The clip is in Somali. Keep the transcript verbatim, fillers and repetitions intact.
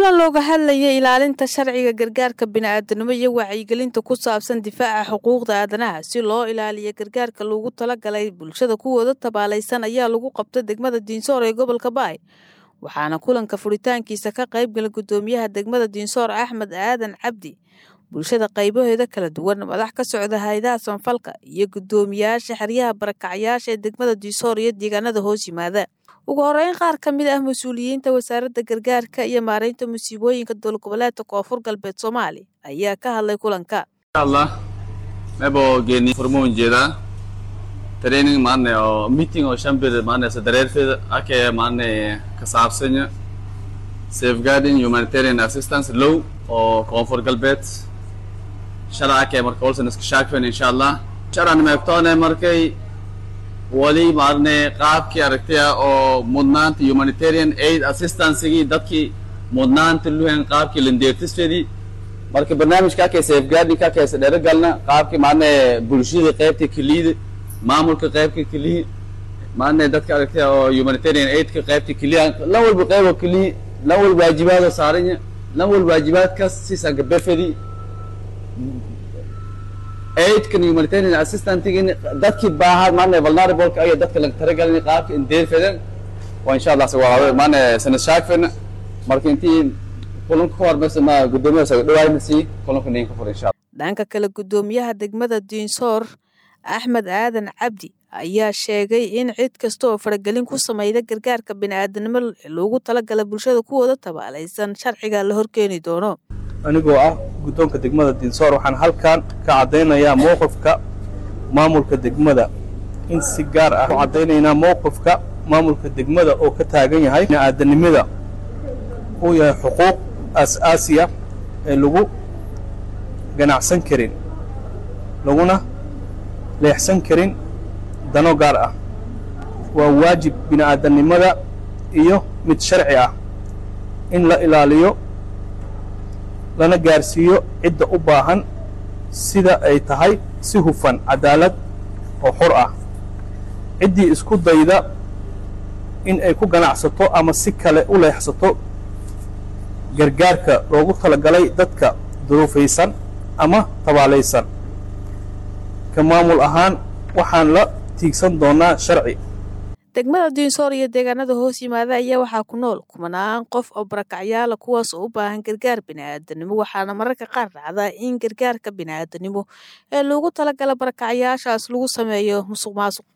kulan looga hadlayay ilaalinta sharciga gargaarka bini'aadanimo iyo wacyigelinta ku saabsan difaaca xuquuqda aadanaha si loo ilaaliyo gargaarka loogu talagalay bulshada kuwooda tabaalaysan ayaa lagu qabtay degmada Diinsoor ee gobolka Baay waxaana kulanka furitaankiisa ka qayb galay gudoomiyaha degmada Diinsoor Axmed Aadan Cabdi bulshada qaybaheeda kala duwan madax ka socda hay'adaha sanfalka iyo gudoomiyaasha xeryaha barakacayaasha ee degmada Diinsoor iyo deegaanada hoos yimaada ugu horeyn qaar ka mid ah mas'uuliyiinta wasaaradda gargaarka iyo maareynta musiibooyinka dowlad goboleedka Koonfur Galbeed Soomaali ayaa ka hadlay kulanka Allah mebo geeni formoon jeeda training maane oo meeting oo shambir maane sadareerfeeda ake maane ka saabsan safeguarding humanitarian assistance law oo Koonfur Galbeed sharca marka olsan iska shaakfan insha Allah sharcan meegtoona markay wali maarne qaabkii aragtaya oo mudnaanta humanitarian aid assistance gi dadkii mudnaanta luhan qaabkii lindeertisfeedi marka barnaamijka ka safeguarding ka ka sadar galna qaabkii maarne bulshada qaybta kaliid maamulka qaybta kaliid maarne dadka aragtaya oo humanitarian aid ka qaybta kaliid la walba qaybo kaliid la walba waajibaad saaran la walba waajibaad ka siisan gabafadi aid kan humanitarian assistance gin dadkii baahan maana vulnerable ka ay dadka laga taragalay qaabka in deer fidan wa insha Allah sawaabo maana sanad shaakfin marka intii kulanka ku hormaysana gudoomiyaha soo dhawaynaysi kulanka ninka fur insha Allah dhanka kale gudoomiyaha degmada Diinsoor Axmed Aadan Cabdi ayaa sheegay in cid kasta oo faragelin ku sameeyda gargaarka bini'aadanimo loogu talagalay bulshada kuwooda tabaalaysan sharciga la horkeeni doono anigoo ah gudoonka degmada Diinsoor waxaan halkaan ka cadeynayaa mowqifka maamulka degmada in si gaar ah u cadeynaynaa mowqifka maamulka degmada oo ka taagan yahay bini'aadanimada oo yahay xuquuq asaasi ah ee lagu ganacsan karin laguna leexsan karin dano gaar ah waa waajib bini'aadanimada iyo mid sharci ah in la ilaaliyo lana gaarsiiyo cidda u baahan sida ay tahay si hufan cadaalad oo xor ah ciddii isku dayda in ay ku ganacsato ama si kale u leexsato gargaarka loogu talagalay dadka duruufaysan ama tabaalaysan ka maamul ahaan waxaan la tiigsan doonaa sharci degmada Diinsoor iyo deegaanada hoos yimaada ayaa waxaa ku nool kumanaan qof oo barakacyaal kuwaas oo u baahan gargaar bini'aadanimo waxaana mararka qaar dhacda in gargaarka bini'aadanimo ee loogu talagalay barakacyaashaas lagu sameeyo musuqmaasuq